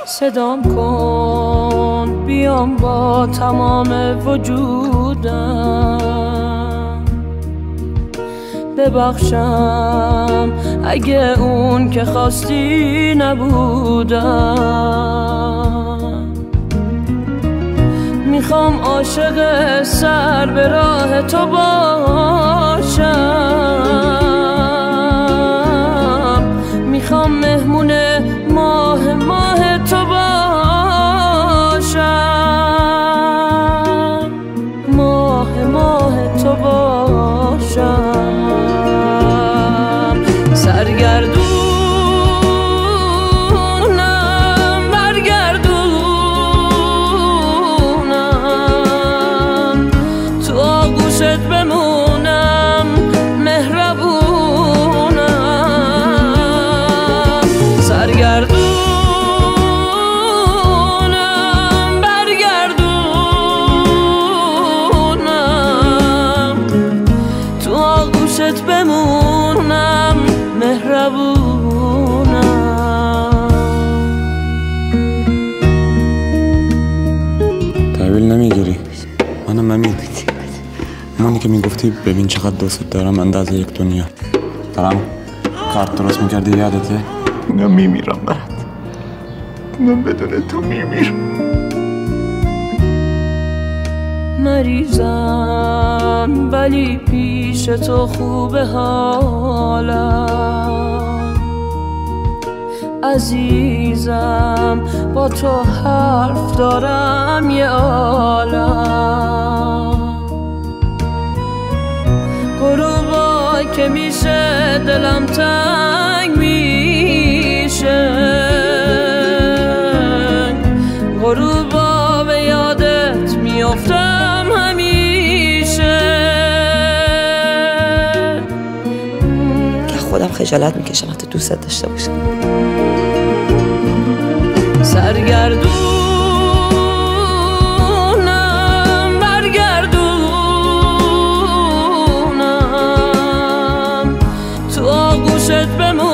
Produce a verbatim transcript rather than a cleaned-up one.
صدام کن بیام با تمام وجودم، ببخشم اگه اون که خواستی نبودم. میخوام عاشق سر به راه تو باشم، میخوام مهمون ماه ماه تو باشم، ماه ماه تو باشم. سرگردونم برگردونم، تو آغوشت بمونم مهربونم. سرگردونم برگردونم، تو آغوشت بمونم مهربونم. تحویل نمیگیری؟ منم امید، همونی که میگفتی ببین چقدر دوست دارم اندازه یک دنیا. دارم کارت درست میکردی یادته؟ من میمیرم برات، من بدون تو میمیرم. مریضم ولی پیش تو خوبه حالم، عزیزم با تو حرف دارم یه عالم. غروبا که میشه دلم تنگ میشه، غروبا به یادت میافتم همیشه. که خودم خجالت میکشم حتی دوستت داشته باشم. سرگردونم برگردونم، تو آغوشت بمونم